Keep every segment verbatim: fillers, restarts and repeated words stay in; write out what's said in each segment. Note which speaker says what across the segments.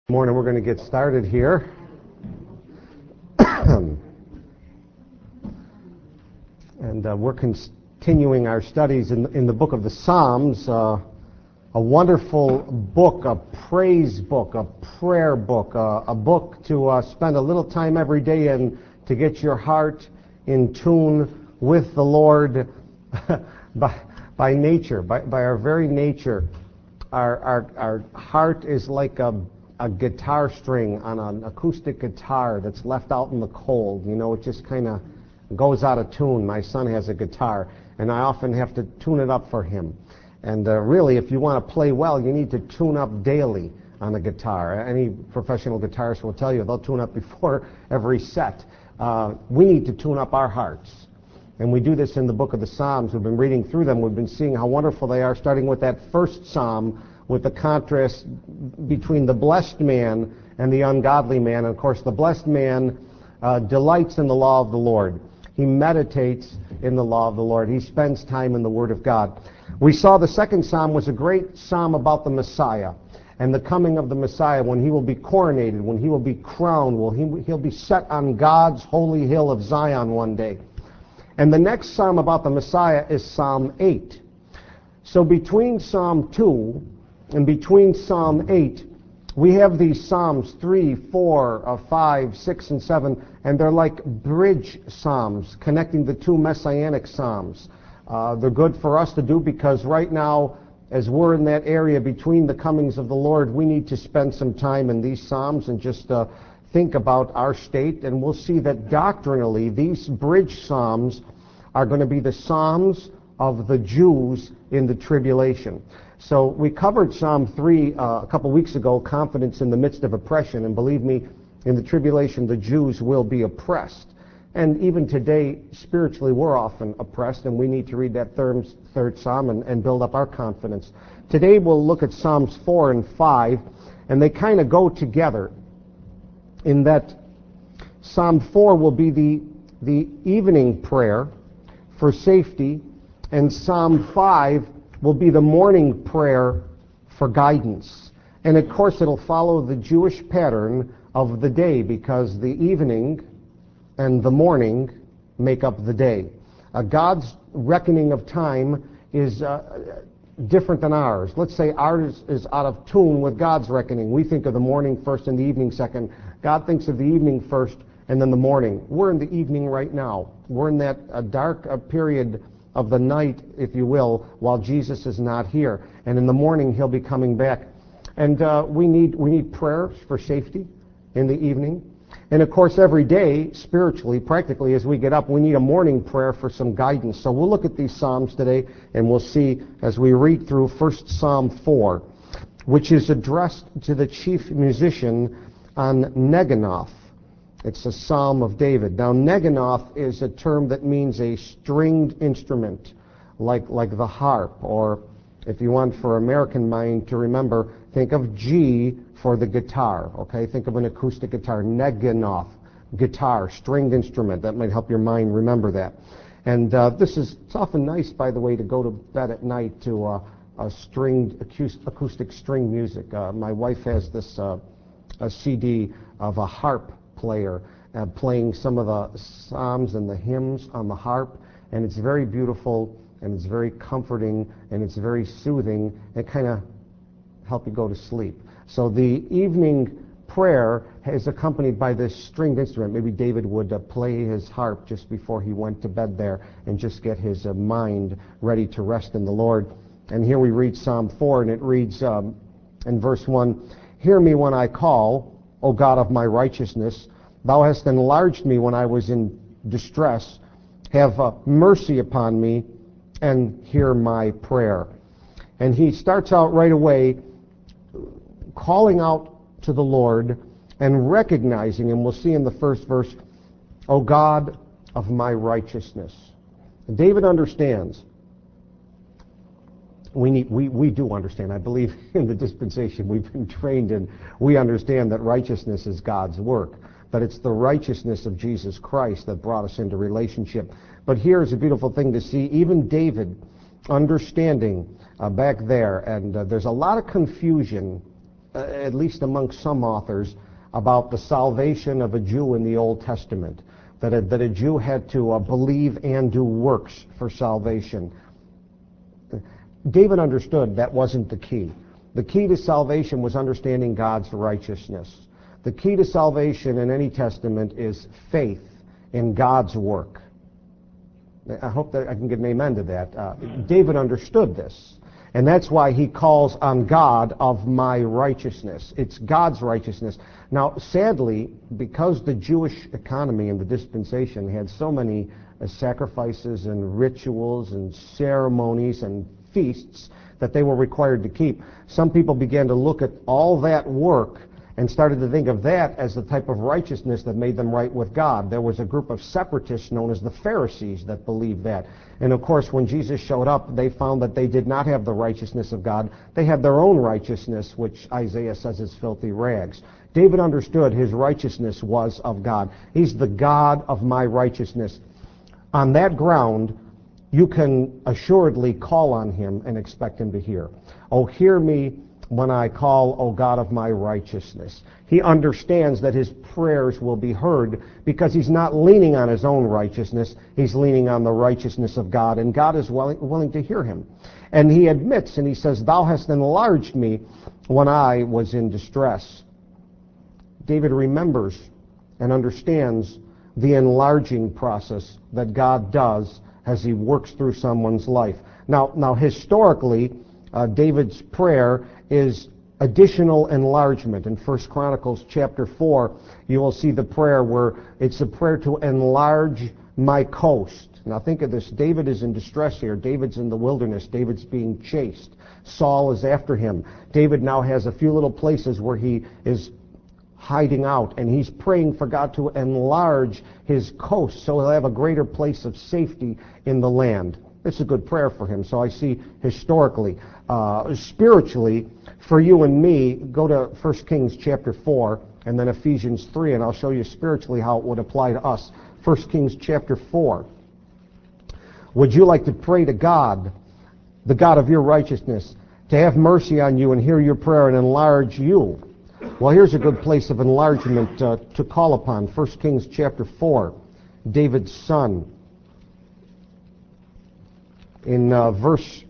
Speaker 1: Morning, we're going to get started here. and uh, we're continuing our studies in, in the book of the Psalms, uh, a wonderful book, a praise book, a prayer book, uh, a book to uh, spend a little time every day in to get your heart in tune with the Lord by, by nature, by, by our very nature. Our, our, our heart is like a a guitar string on an acoustic guitar that's left out in the cold. You know, it just kind of goes out of tune. My son has a guitar, and I often have to tune it up for him. And uh, really, if you want to play well, you need to tune up daily on a guitar. Any professional guitarist will tell you they'll tune up before every set. Uh, we need to tune up our hearts. And we do this in the book of the Psalms. We've been reading through them. We've been seeing how wonderful they are, starting with that first psalm, with the contrast between the blessed man and the ungodly man. And of course, the blessed man uh, delights in the law of the Lord. He meditates in the law of the Lord. He spends time in the Word of God. We saw the second psalm was a great psalm about the Messiah and the coming of the Messiah, when he will be coronated, when he will be crowned, will he, he'll be set on God's holy hill of Zion one day. And the next psalm about the Messiah is Psalm eight. So between Psalm two and between Psalm eight, we have these Psalms three, four, uh, five, six, and seven, and they're like bridge psalms connecting the two messianic psalms. Uh, they're good for us to do because right now, as we're in that area between the comings of the Lord, we need to spend some time in these psalms and just uh, think about our state, and we'll see that doctrinally these bridge psalms are going to be the psalms of the Jews in the tribulation. So we covered Psalm three uh, a couple weeks ago, confidence in the midst of oppression. And believe me, in the tribulation, the Jews will be oppressed. And even today, spiritually, we're often oppressed, and we need to read that third, third Psalm and, and build up our confidence. Today we'll look at Psalms four and five, and they kind of go together in that Psalm four will be the, the evening prayer for safety, and Psalm five will be the morning prayer for guidance. And of course it'll follow the Jewish pattern of the day, because the evening and the morning make up the day. Uh, God's reckoning of time is uh, different than ours. Let's say ours is out of tune with God's reckoning. We think of the morning first and the evening second. God thinks of the evening first and then the morning. We're in the evening right now. We're in that uh, dark uh, period of the night, if you will, while Jesus is not here. And in the morning, he'll be coming back. And uh, we need we need prayers for safety in the evening. And of course, every day, spiritually, practically, as we get up, we need a morning prayer for some guidance. So we'll look at these Psalms today, and we'll see as we read through first Psalm four, which is addressed to the chief musician on Neginoth. It's a Psalm of David. Now, Neginoth is a term that means a stringed instrument, like, like the harp, or if you want for American mind to remember, think of G for the guitar, okay? Think of an acoustic guitar, Neginoth, guitar, stringed instrument. That might help your mind remember that. And uh, this is, it's often nice, by the way, to go to bed at night to uh, a stringed, acoustic string music. Uh, my wife has this uh, a C D of a harp player uh, playing some of the psalms and the hymns on the harp, and it's very beautiful, and it's very comforting, and it's very soothing. It kind of helps you go to sleep. So the evening prayer is accompanied by this stringed instrument. Maybe David would uh, play his harp just before he went to bed there and just get his uh, mind ready to rest in the Lord. And here we read Psalm four, and it reads um, in verse one, "Hear me when I call, O God of my righteousness. Thou hast enlarged me when I was in distress. Have uh, mercy upon me and hear my prayer." And he starts out right away calling out to the Lord and recognizing, and we'll see in the first verse, "O God of my righteousness." And David understands. We need, we, we do understand. I believe in the dispensation we've been trained in. We understand that righteousness is God's work, but it's the righteousness of Jesus Christ that brought us into relationship. But here's a beautiful thing to see. Even David understanding uh, back there, and uh, there's a lot of confusion uh, at least among some authors, about the salvation of a Jew in the Old Testament, that a, that a Jew had to uh, believe and do works for salvation. David understood that wasn't the key. The key to salvation was understanding God's righteousness. The key to salvation in any testament is faith in God's work. I hope that I can get an amen to that. Uh, David understood this. And that's why he calls on God of my righteousness. It's God's righteousness. Now, sadly, because the Jewish economy and the dispensation had so many uh, sacrifices and rituals and ceremonies and feasts that they were required to keep, some people began to look at all that work and started to think of that as the type of righteousness that made them right with God. There was a group of separatists known as the Pharisees that believed that. And of course, when Jesus showed up, they found that they did not have the righteousness of God. They had their own righteousness, which Isaiah says is filthy rags. David understood his righteousness was of God. He's the God of my righteousness. On that ground, you can assuredly call on him and expect him to hear. Oh, hear me when I call, O God of my righteousness. He understands that his prayers will be heard because he's not leaning on his own righteousness. He's leaning on the righteousness of God, and God is willing, willing to hear him. And he admits, and he says, Thou hast enlarged me when I was in distress. David remembers and understands the enlarging process that God does as he works through someone's life. Now, now historically, uh, David's prayer is additional enlargement. In First Chronicles chapter four, you will see the prayer where it's a prayer to enlarge my coast. Now think of this. David is in distress here. David's in the wilderness. David's being chased. Saul is after him. David now has a few little places where he is hiding out, and he's praying for God to enlarge his coast so he'll have a greater place of safety in the land. It's a good prayer for him. So I see historically, uh, spiritually, for you and me, go to First Kings chapter four and then Ephesians three, and I'll show you spiritually how it would apply to us. First Kings chapter four. Would you like to pray to God, the God of your righteousness, to have mercy on you and hear your prayer and enlarge you? Well, here's a good place of enlargement uh, to call upon. First Kings chapter four, David's son. In uh, verse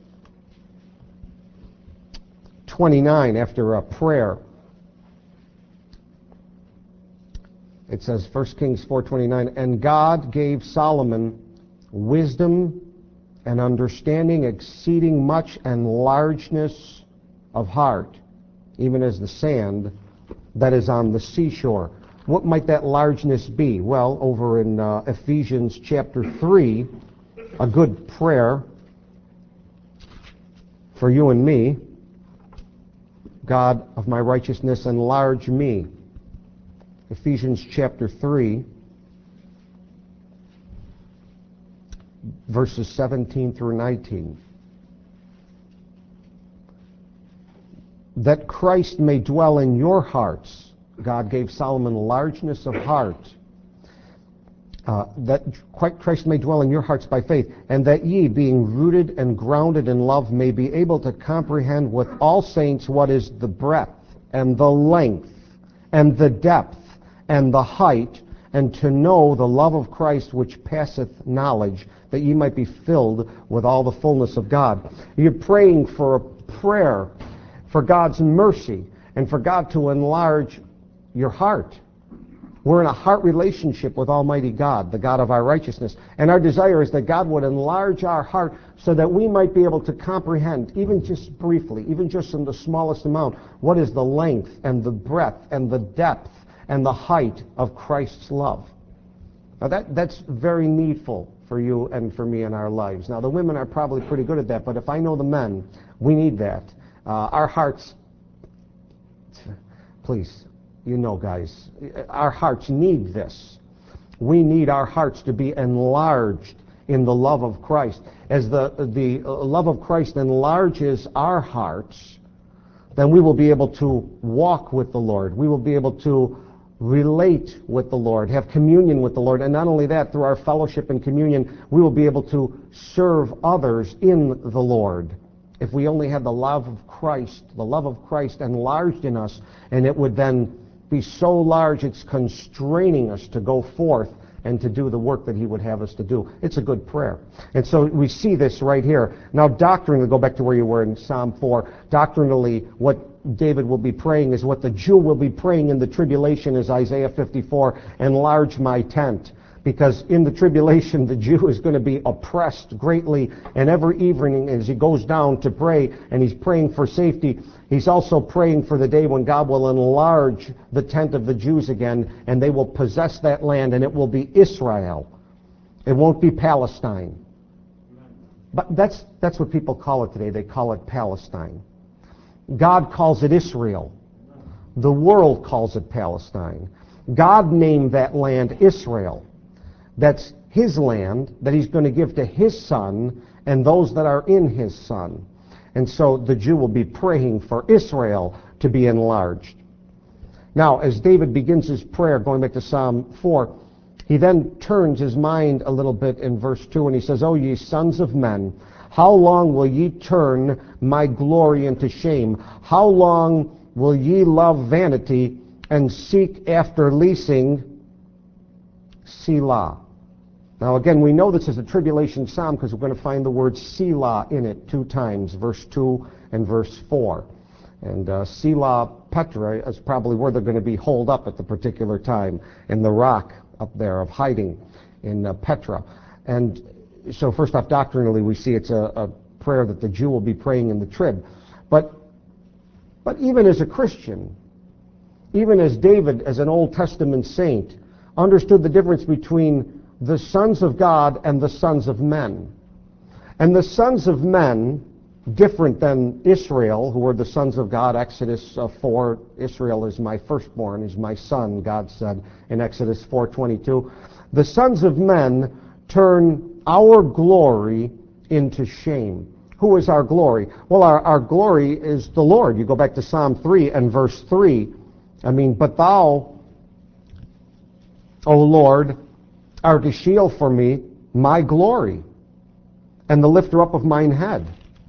Speaker 1: twenty-nine, after a prayer, it says, First Kings four twenty-nine, and God gave Solomon wisdom and understanding exceeding much and largeness of heart, even as the sand that is on the seashore. What might that largeness be? Well, over in uh, Ephesians chapter three, a good prayer for you and me. God of my righteousness, enlarge me. Ephesians chapter three, verses seventeen through nineteen. That Christ may dwell in your hearts. God gave Solomon largeness of heart. Uh, that Christ may dwell in your hearts by faith, and that ye, being rooted and grounded in love, may be able to comprehend with all saints what is the breadth and the length and the depth and the height, and to know the love of Christ which passeth knowledge, that ye might be filled with all the fullness of God. You're praying for a prayer for God's mercy and for God to enlarge your heart. We're in a heart relationship with Almighty God, the God of our righteousness. And our desire is that God would enlarge our heart so that we might be able to comprehend, even just briefly, even just in the smallest amount, what is the length and the breadth and the depth and the height of Christ's love. Now that, that's very needful for you and for me in our lives. Now the women are probably pretty good at that, but if I know the men, we need that. Uh, our hearts, please, you know, guys, our hearts need this. We need our hearts to be enlarged in the love of Christ. As the, the love of Christ enlarges our hearts, then we will be able to walk with the Lord. We will be able to relate with the Lord, have communion with the Lord. And not only that, through our fellowship and communion, we will be able to serve others in the Lord. if we only had the love of Christ, the love of Christ enlarged in us, and it would then be so large it's constraining us to go forth and to do the work that he would have us to do. It's a good prayer. And so we see this right here. Now doctrinally, go back to where you were in Psalm four, doctrinally what David will be praying is what the Jew will be praying in the tribulation is Isaiah fifty-four, enlarge my tent. Because in the tribulation, the Jew is going to be oppressed greatly, and every evening as he goes down to pray, and he's praying for safety, he's also praying for the day when God will enlarge the tent of the Jews again, and they will possess that land, and it will be Israel. It won't be Palestine. But that's, that's what people call it today. They call it Palestine. God calls it Israel. The world calls it Palestine. God named that land Israel. That's his land that he's going to give to his son and those that are in his son. And so the Jew will be praying for Israel to be enlarged. Now, as David begins his prayer, going back to Psalm four, he then turns his mind a little bit in verse two, and he says, O ye sons of men, how long will ye turn my glory into shame? How long will ye love vanity and seek after leasing? Selah. Now again, we know this is a tribulation psalm because we're going to find the word Selah in it two times, verse two and verse four. And uh, Selah Petra is probably where they're going to be holed up at the particular time, in the rock up there of hiding in uh, Petra. And so first off, doctrinally, we see it's a, a prayer that the Jew will be praying in the trib. But, but even as a Christian, even as David, as an Old Testament saint, understood the difference between the sons of God and the sons of men. And the sons of men, different than Israel, who were the sons of God. Exodus uh, four, Israel is my firstborn, is my son, God said in Exodus four twenty-two. The sons of men turn our glory into shame. Who is our glory? Well, our, our glory is the Lord. You go back to Psalm three and verse three. I mean, but thou, O Lord, art a shield for me, my glory, and the lifter up of mine head.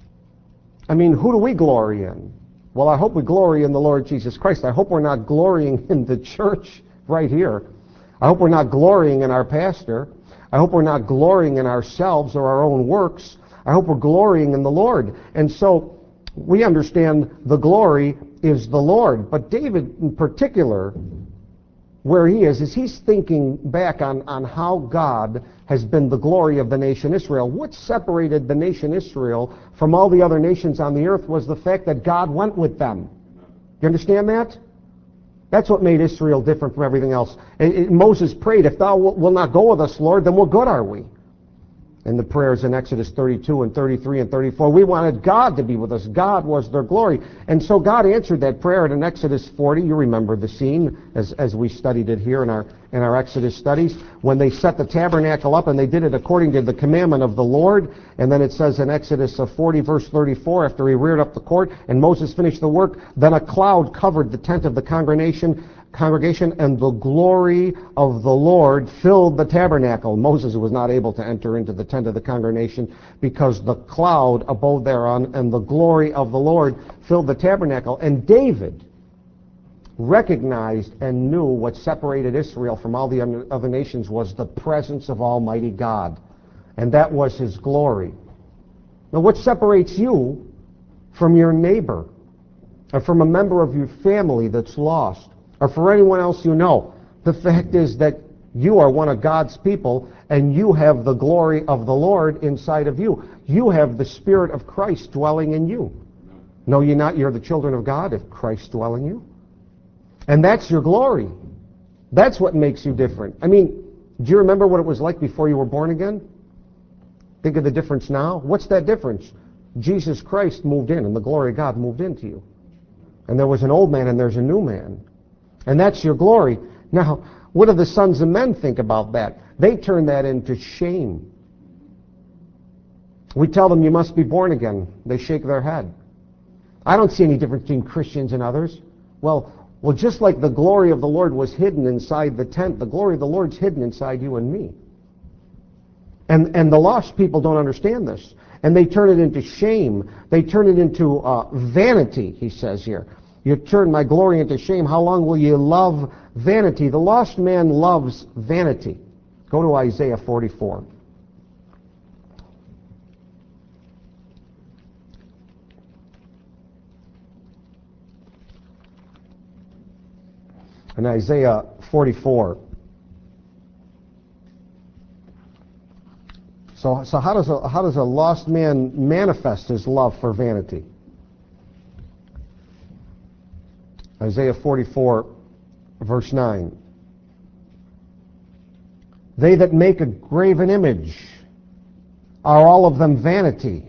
Speaker 1: I mean, who do we glory in? Well, I hope we glory in the Lord Jesus Christ. I hope we're not glorying in the church right here. I hope we're not glorying in our pastor. I hope we're not glorying in ourselves or our own works. I hope we're glorying in the Lord. And so we understand the glory is the Lord. But David in particular, where he is, is he's thinking back on, on how God has been the glory of the nation Israel. What separated the nation Israel from all the other nations on the earth was the fact that God went with them. You understand that? That's what made Israel different from everything else. It, it, Moses prayed, if thou will, will not go with us, Lord, then what good are we? In the prayers in Exodus thirty-two and thirty-three and thirty-four, we wanted God to be with us. God was their glory. And so God answered that prayer in Exodus forty. You remember the scene as, as we studied it here in our, in our Exodus studies, when they set the tabernacle up and they did it according to the commandment of the Lord. And then it says in Exodus forty verse thirty-four, after he reared up the court and Moses finished the work, then a cloud covered the tent of the congregation, congregation, and the glory of the Lord filled the tabernacle. Moses was not able to enter into the tent of the congregation because the cloud abode thereon, and the glory of the Lord filled the tabernacle. And David recognized and knew what separated Israel from all the other nations was the presence of Almighty God, and that was his glory. Now, what separates you from your neighbor, or from a member of your family that's lost, or for anyone else you know? The fact is that you are one of God's people, and you have the glory of the Lord inside of you. You have the Spirit of Christ dwelling in you. Know ye not you're the children of God if Christ dwell in you? And that's your glory. That's what makes you different. I mean, do you remember what it was like before you were born again? Think of the difference now. What's that difference? Jesus Christ moved in, and the glory of God moved into you. And there was an old man, and there's a new man. And that's your glory. Now, what do the sons of men think about that? They turn that into shame. We tell them you must be born again. They shake their head. I don't see any difference between Christians and others. Well, well, just like the glory of the Lord was hidden inside the tent, the glory of the Lord's hidden inside you and me. And, and the lost people don't understand this. And they turn it into shame. They turn it into uh, vanity, he says here. You turn my glory into shame. How long will you love vanity? The lost man loves vanity. Go to Isaiah forty-four. In Isaiah forty-four. So, so how does a, how does a lost man manifest his love for vanity? Isaiah forty-four, verse nine. They that make a graven image are all of them vanity,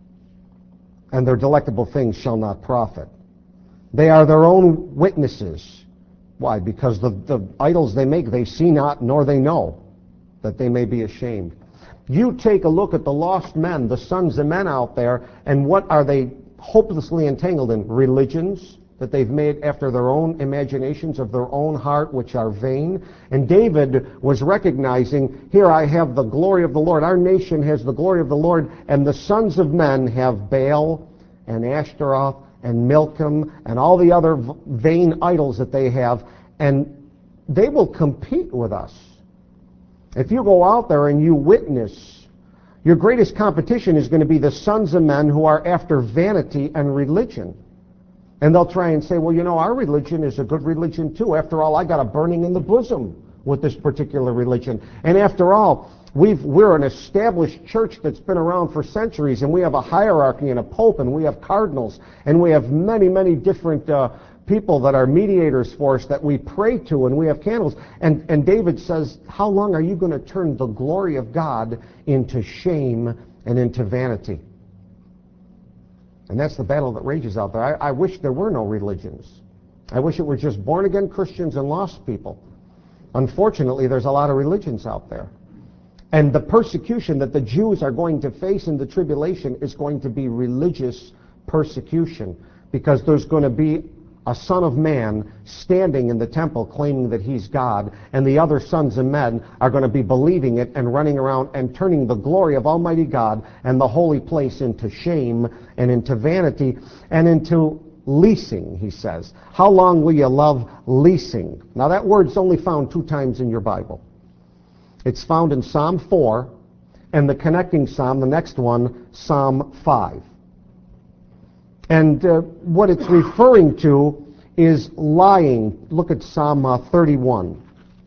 Speaker 1: and their delectable things shall not profit. They are their own witnesses. Why? Because the, the idols they make, they see not, nor they know, that they may be ashamed. You take a look at the lost men, the sons of men out there, and what are they hopelessly entangled in? Religions that they've made after their own imaginations of their own heart, which are vain. And David was recognizing, here I have the glory of the Lord. Our nation has the glory of the Lord, and the sons of men have Baal and Ashtaroth and Milcom and all the other vain idols that they have, and they will compete with us. If you go out there and you witness, your greatest competition is going to be the sons of men who are after vanity and religion. And they'll try and say, well, you know, our religion is a good religion too. After all, I got a burning in the bosom with this particular religion. And after all, we've, we're an established church that's been around for centuries, and we have a hierarchy and a pope, and we have cardinals, and we have many, many different uh, people that are mediators for us that we pray to, and we have candles. And, and David says, how long are you going to turn the glory of God into shame and into vanity? And that's the battle that rages out there. I, I wish there were no religions. I wish it were just born-again Christians and lost people. Unfortunately, there's a lot of religions out there. And the persecution that the Jews are going to face in the tribulation is going to be religious persecution, because there's going to be a son of man standing in the temple claiming that he's God, and the other sons of men are going to be believing it and running around and turning the glory of Almighty God and the holy place into shame and into vanity and into leasing, he says. How long will you love leasing? Now that word's only found two times in your Bible. It's found in Psalm four, and the connecting psalm, the next one, Psalm five. And uh, what it's referring to is lying. Look at Psalm uh, thirty-one.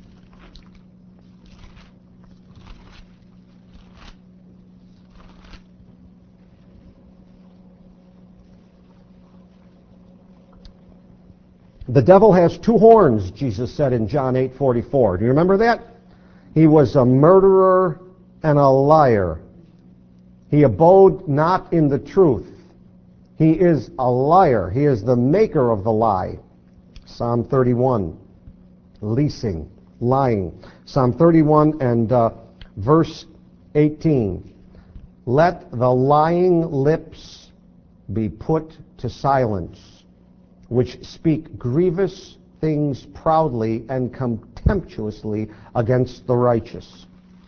Speaker 1: The devil has two horns, Jesus said in John eight forty-four. Do you remember that? He was a murderer and a liar. He abode not in the truth. He is a liar. He is the maker of the lie. Psalm thirty-one, leasing, lying. Psalm thirty-one and uh, verse eighteen. Let the lying lips be put to silence, which speak grievous things proudly and contemptuously against the righteous.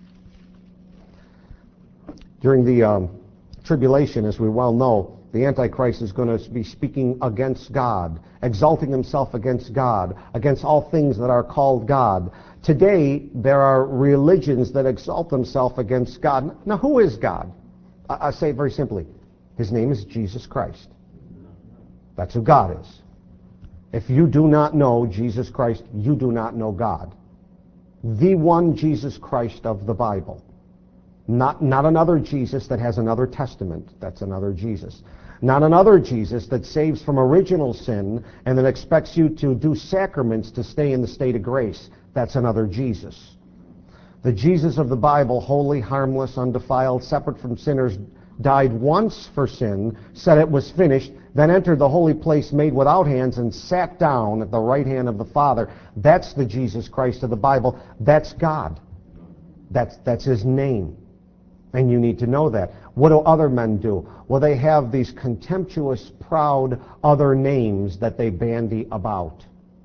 Speaker 1: During the um, tribulation, as we well know, the Antichrist is going to be speaking against God, exalting himself against God, against all things that are called God. Today, there are religions that exalt themselves against God. Now, who is God? I, I say it very simply. His name is Jesus Christ. That's who God is. If you do not know Jesus Christ, you do not know God. The one Jesus Christ of the Bible. Not, not another Jesus that has another testament. That's another Jesus. Not another Jesus that saves from original sin and then expects you to do sacraments to stay in the state of grace. That's another Jesus. The Jesus of the Bible, holy, harmless, undefiled, separate from sinners, died once for sin, said it was finished, then entered the holy place made without hands and sat down at the right hand of the Father. That's the Jesus Christ of the Bible. That's God. That's, that's his name. And you need to know that. What do other men do? Well, they have these contemptuous, proud other names that they bandy about.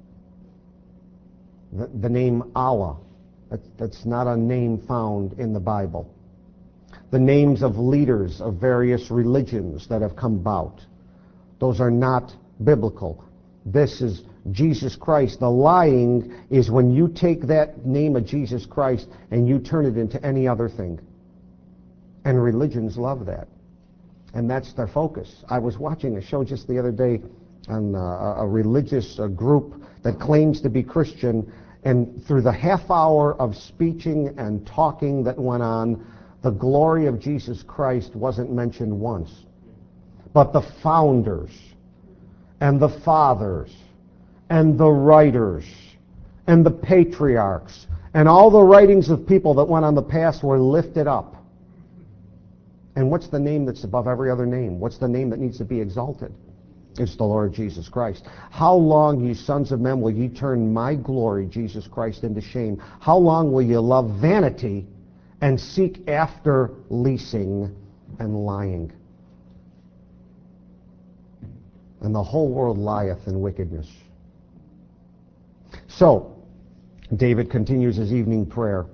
Speaker 1: The, the name Allah, that, that's not a name found in the Bible. the names of leaders of various religions that have come about. Those are not biblical. This is Jesus Christ. The lying is when you take that name of Jesus Christ and you turn it into any other thing. And religions love that. And that's their focus. I was watching a show just the other day on uh, a religious uh, group that claims to be Christian, and through the half hour of speeching and talking that went on, the glory of Jesus Christ wasn't mentioned once. But the founders and the fathers and the writers and the patriarchs and all the writings of people that went on the past were lifted up. And what's the name that's above every other name? What's the name that needs to be exalted? It's the Lord Jesus Christ. How long, you sons of men, will ye turn my glory, Jesus Christ, into shame? How long will you love vanity and seek after leasing and lying? And the whole world lieth in wickedness. So, David continues his evening prayer.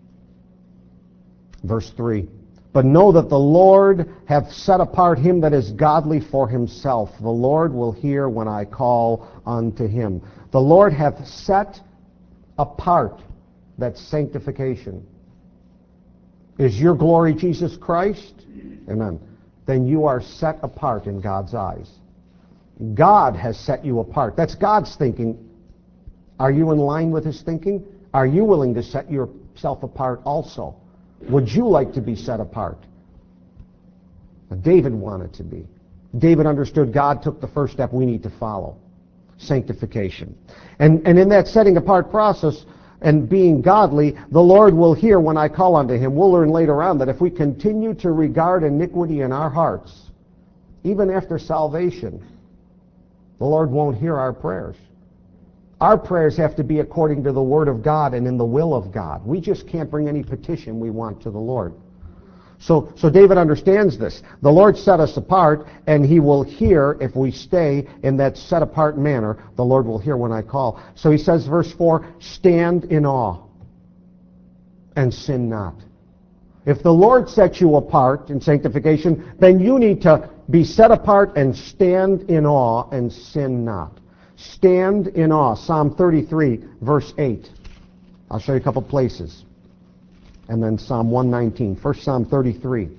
Speaker 1: Verse three. But know that the Lord hath set apart him that is godly for himself. The Lord will hear when I call unto him. The Lord hath set apart. That's sanctification. Is your glory Jesus Christ? Amen. Then you are set apart in God's eyes. God has set you apart. That's God's thinking. Are you in line with his thinking? Are you willing to set yourself apart also? Would you like to be set apart? David wanted to be. David understood God took the first step we need to follow. Sanctification. And, and in that setting apart process and being godly, the Lord will hear when I call unto him. We'll learn later on that if we continue to regard iniquity in our hearts, even after salvation, the Lord won't hear our prayers. Our prayers have to be according to the Word of God and in the will of God. We just can't bring any petition we want to the Lord. So, so David understands this. The Lord set us apart, and he will hear if we stay in that set-apart manner. The Lord will hear when I call. So he says, verse four, stand in awe and sin not. If the Lord sets you apart in sanctification, then you need to be set apart and stand in awe and sin not. Stand in awe. Psalm thirty-three, verse eight. I'll show you a couple places. And then Psalm one nineteen. First Psalm thirty-three.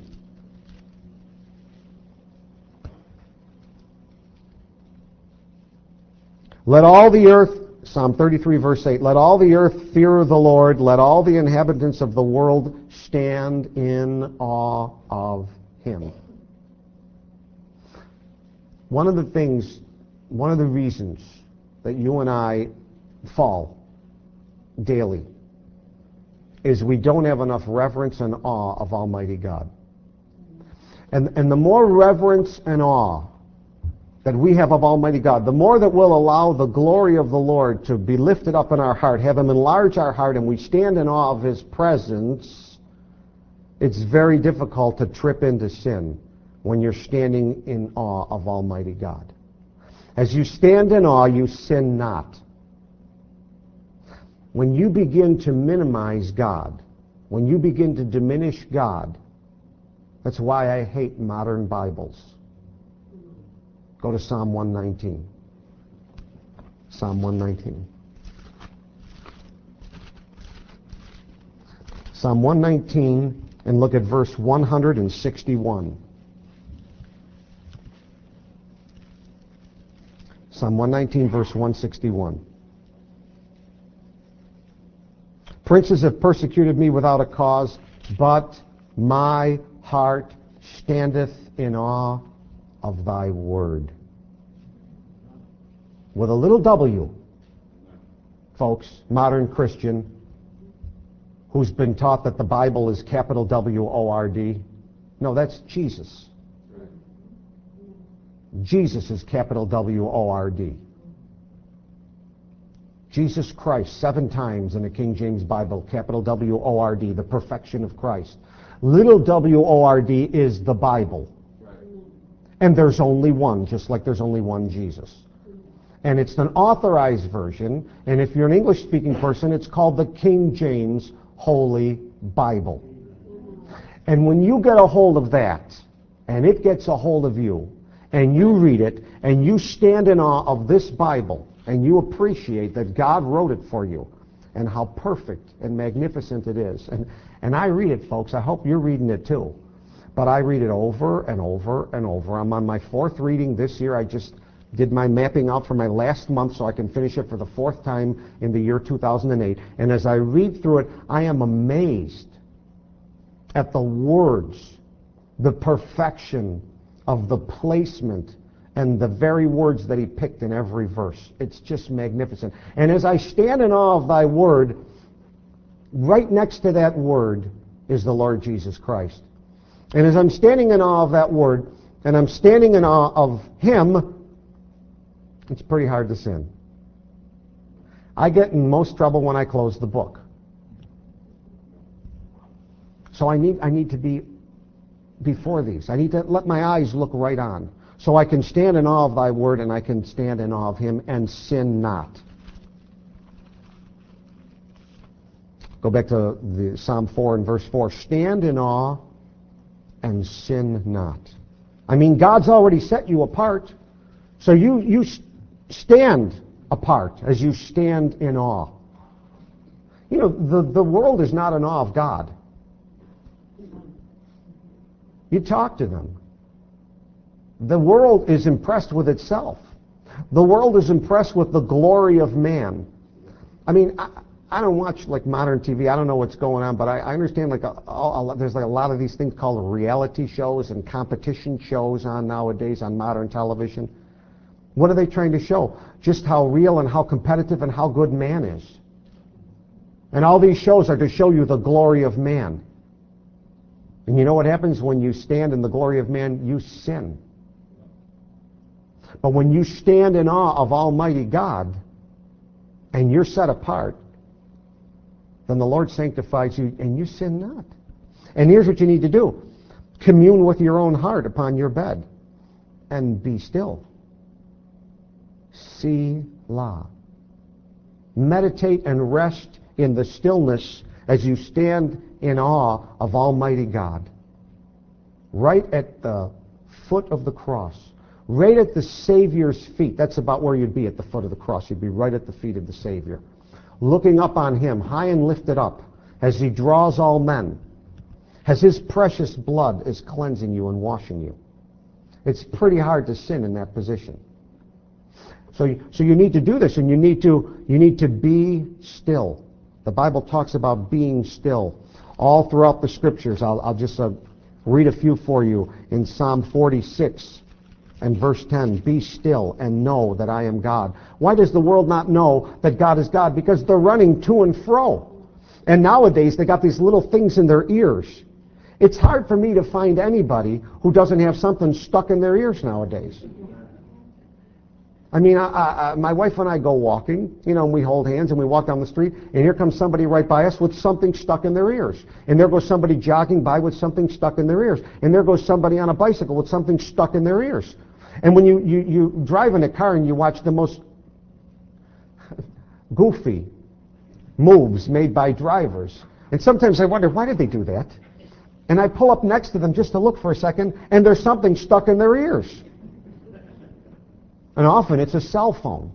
Speaker 1: Let all the earth, Psalm thirty-three, verse eight, let all the earth fear the Lord. Let all the inhabitants of the world stand in awe of him. One of the things One of the reasons that you and I fall daily is we don't have enough reverence and awe of Almighty God. And, and the more reverence and awe that we have of Almighty God, the more that we'll allow the glory of the Lord to be lifted up in our heart, have him enlarge our heart, and we stand in awe of his presence, it's very difficult to trip into sin when you're standing in awe of Almighty God. As you stand in awe, you sin not. When you begin to minimize God, when you begin to diminish God, that's why I hate modern Bibles. Go to Psalm one nineteen. Psalm one nineteen. Psalm one nineteen, and look at verse one hundred sixty-one. Psalm one nineteen, verse one sixty-one. Princes have persecuted me without a cause, but my heart standeth in awe of thy word. With a little W, folks, modern Christian, who's been taught that the Bible is capital W O R D. No, that's Jesus. Jesus is capital W O R D. Jesus Christ, seven times in the King James Bible, capital W O R D, the perfection of Christ. Little W O R D is the Bible. And there's only one, just like there's only one Jesus. And it's an authorized version, and if you're an English-speaking person, it's called the King James Holy Bible. And when you get a hold of that, and it gets a hold of you, and you read it, and you stand in awe of this Bible, and you appreciate that God wrote it for you, and how perfect and magnificent it is. And, and I read it, folks. I hope you're reading it too. But I read it over and over and over. I'm on my fourth reading this year. I just did my mapping out for my last month so I can finish it for the fourth time in the year two thousand eight. And as I read through it, I am amazed at the words, the perfection of the placement, and the very words that he picked in every verse. It's just magnificent. And as I stand in awe of thy word, right next to that word is the Lord Jesus Christ. And as I'm standing in awe of that word, and I'm standing in awe of him, it's pretty hard to sin. I get in most trouble when I close the book. So I need I need to be before these. I need to let my eyes look right on, so I can stand in awe of thy word, and I can stand in awe of him and sin not. Go back to the Psalm four and verse four. Stand in awe and sin not. I mean, God's already set you apart, so you you stand apart as you stand in awe. You know, the, the world is not in awe of God. You talk to them. The world is impressed with itself. The world is impressed with the glory of man. I mean, I, I don't watch like modern T V. I don't know what's going on, but I, I understand like a, a, a, there's like a lot of these things called reality shows and competition shows on nowadays on modern television. What are they trying to show? Just how real and how competitive and how good man is. And all these shows are to show you the glory of man. And you know what happens when you stand in the glory of man? You sin. But when you stand in awe of Almighty God and you're set apart, then the Lord sanctifies you and you sin not. And here's what you need to do. Commune with your own heart upon your bed and be still. Selah. Meditate and rest in the stillness as you stand in awe of Almighty God. Right at the foot of the cross. Right at the Savior's feet. That's about where you'd be, at the foot of the cross. You'd be right at the feet of the Savior. Looking up on him, high and lifted up, as he draws all men. As his precious blood is cleansing you and washing you. It's pretty hard to sin in that position. So you, so you need to do this, and you need to you need to be still. The Bible talks about being still all throughout the Scriptures. I'll, I'll just uh, read a few for you. In Psalm forty-six and verse ten, be still and know that I am God. Why does the world not know that God is God? Because they're running to and fro. And nowadays they got these little things in their ears. It's hard for me to find anybody who doesn't have something stuck in their ears nowadays. I mean, I, I, my wife and I go walking, you know, and we hold hands and we walk down the street, and here comes somebody right by us with something stuck in their ears. And there goes somebody jogging by with something stuck in their ears. And there goes somebody on a bicycle with something stuck in their ears. And when you, you, you drive in a car and you watch the most goofy moves made by drivers, and sometimes I wonder, why did they do that? And I pull up next to them just to look for a second, and there's something stuck in their ears. And often it's a cell phone.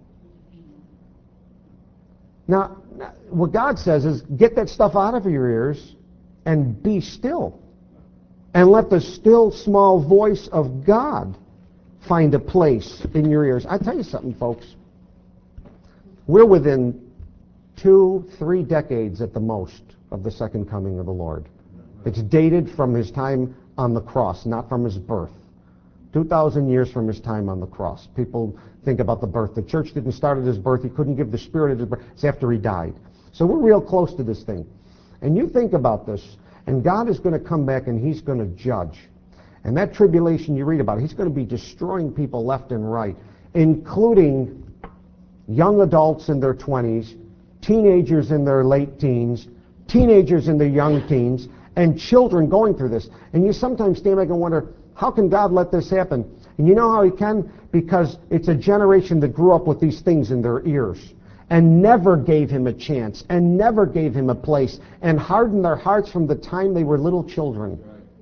Speaker 1: Now, what God says is, get that stuff out of your ears and be still. And let the still small voice of God find a place in your ears. I tell you something, folks. We're within two, three decades at the most of the second coming of the Lord. It's dated from his time on the cross, not from his birth. two thousand years from his time on the cross. People think about the birth. The church didn't start at his birth. He couldn't give the Spirit at his birth. It's after he died. So we're real close to this thing. And you think about this, and God is going to come back and he's going to judge. And that tribulation you read about, he's going to be destroying people left and right, including young adults in their twenties, teenagers in their late teens, teenagers in their young teens, and children going through this. And you sometimes stand back and wonder, how can God let this happen? And you know how he can? Because it's a generation that grew up with these things in their ears and never gave him a chance and never gave him a place and hardened their hearts from the time they were little children.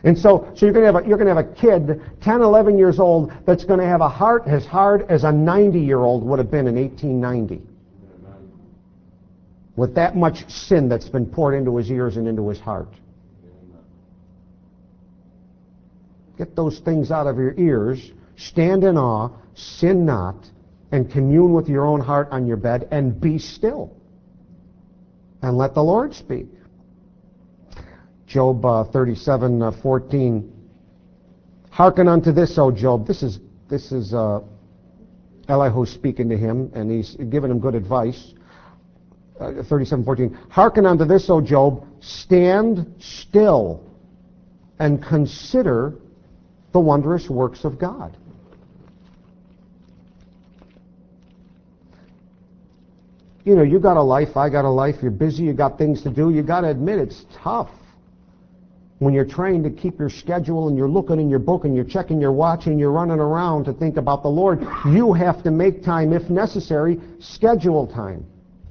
Speaker 1: And so, so you're going to have a, you're going to have a kid, ten, eleven years old, that's going to have a heart as hard as a ninety-year-old would have been in eighteen ninety. Amen. With that much sin that's been poured into his ears and into his heart. Amen. Get those things out of your ears, stand in awe, sin not, and commune with your own heart on your bed, and be still. And let the Lord speak. Job uh, thirty-seven, uh, fourteen. Hearken unto this, O Job. This is this is uh, Elihu speaking to him, and he's giving him good advice. Uh, thirty-seven, fourteen. Hearken unto this, O Job. Stand still and consider the wondrous works of God. You know, you got a life, I got a life, you're busy, you got things to do. You got to admit it's tough. When you're trying to keep your schedule and you're looking in your book and you're checking your watch and you're running around to think about the Lord, you have to make time, if necessary, schedule time.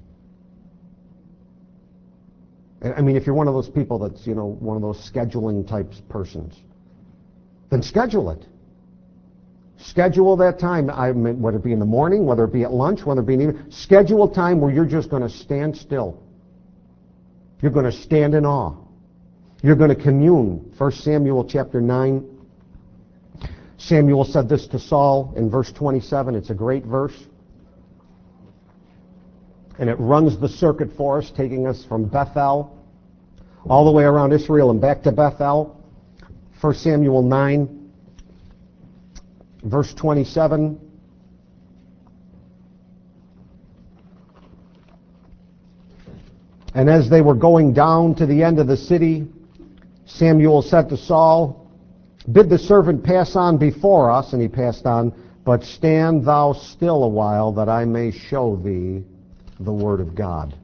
Speaker 1: I mean, if you're one of those people that's, you know, one of those scheduling types persons, then schedule it. Schedule that time, I mean, whether it be in the morning, whether it be at lunch, whether it be in the evening. Schedule time where you're just going to stand still. You're going to stand in awe. You're going to commune. First Samuel chapter nine. Samuel said this to Saul in verse twenty-seven. It's a great verse. And it runs the circuit for us, taking us from Bethel all the way around Israel and back to Bethel. First Samuel nine, verse twenty-seven. And as they were going down to the end of the city, Samuel said to Saul, bid the servant pass on before us, and he passed on, but stand thou still a while, that I may show thee the word of God.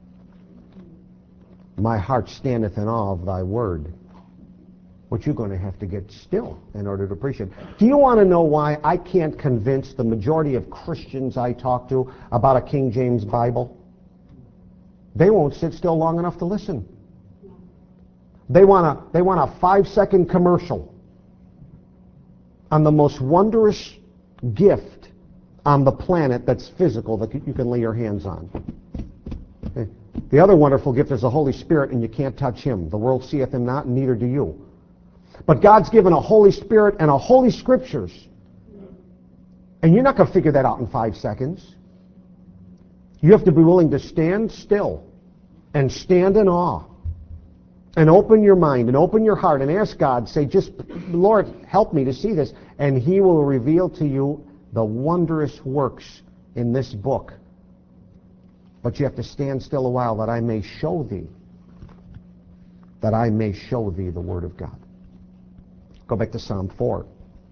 Speaker 1: My heart standeth in awe of thy word. But you're going to have to get still in order to appreciate it. Do you want to know why I can't convince the majority of Christians I talk to about a King James Bible? They won't sit still long enough to listen. They want a, they want a five-second commercial on the most wondrous gift on the planet that's physical that you can lay your hands on. Okay. The other wonderful gift is the Holy Spirit, and you can't touch him. The world seeth him not, and neither do you. But God's given a Holy Spirit and a Holy Scriptures. And you're not going to figure that out in five seconds. You have to be willing to stand still and stand in awe. And open your mind and open your heart and ask God, say, just, Lord, help me to see this. And he will reveal to you the wondrous works in this book. But you have to stand still a while, that I may show thee, that I may show thee the word of God. Go back to Psalm four.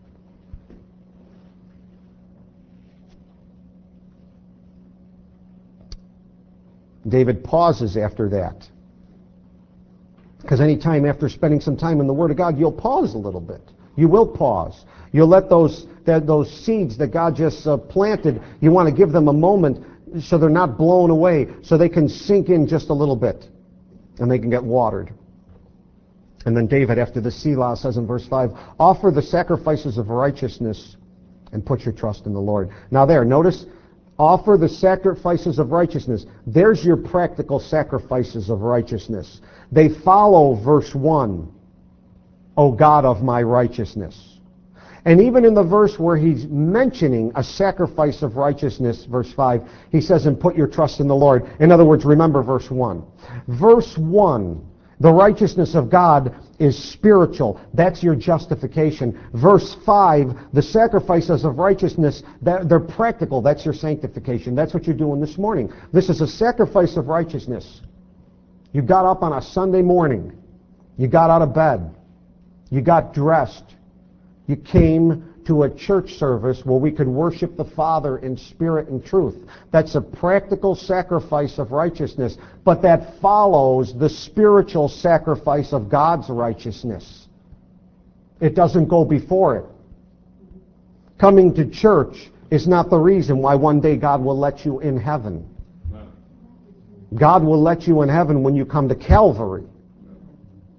Speaker 1: David pauses after that. Because any time after spending some time in the Word of God, you'll pause a little bit. You will pause. You'll let those that, those seeds that God just uh, planted, you want to give them a moment so they're not blown away, so they can sink in just a little bit, and they can get watered. And then David, after the Selah, says in verse five, offer the sacrifices of righteousness and put your trust in the Lord. Now there, notice, offer the sacrifices of righteousness. There's your practical sacrifices of righteousness. They follow verse one, O God of my righteousness. And even in the verse where he's mentioning a sacrifice of righteousness, verse five, he says, and put your trust in the Lord. In other words, remember verse one. Verse one, the righteousness of God is spiritual. That's your justification. Verse five, the sacrifices of righteousness, they're practical. That's your sanctification. That's what you're doing this morning. This is a sacrifice of righteousness. You got up on a Sunday morning. You got out of bed. You got dressed. You came to a church service where we could worship the Father in spirit and truth. That's a practical sacrifice of righteousness, but that follows the spiritual sacrifice of God's righteousness. It doesn't go before it. Coming to church is not the reason why one day God will let you in heaven. God will let you in heaven when you come to Calvary.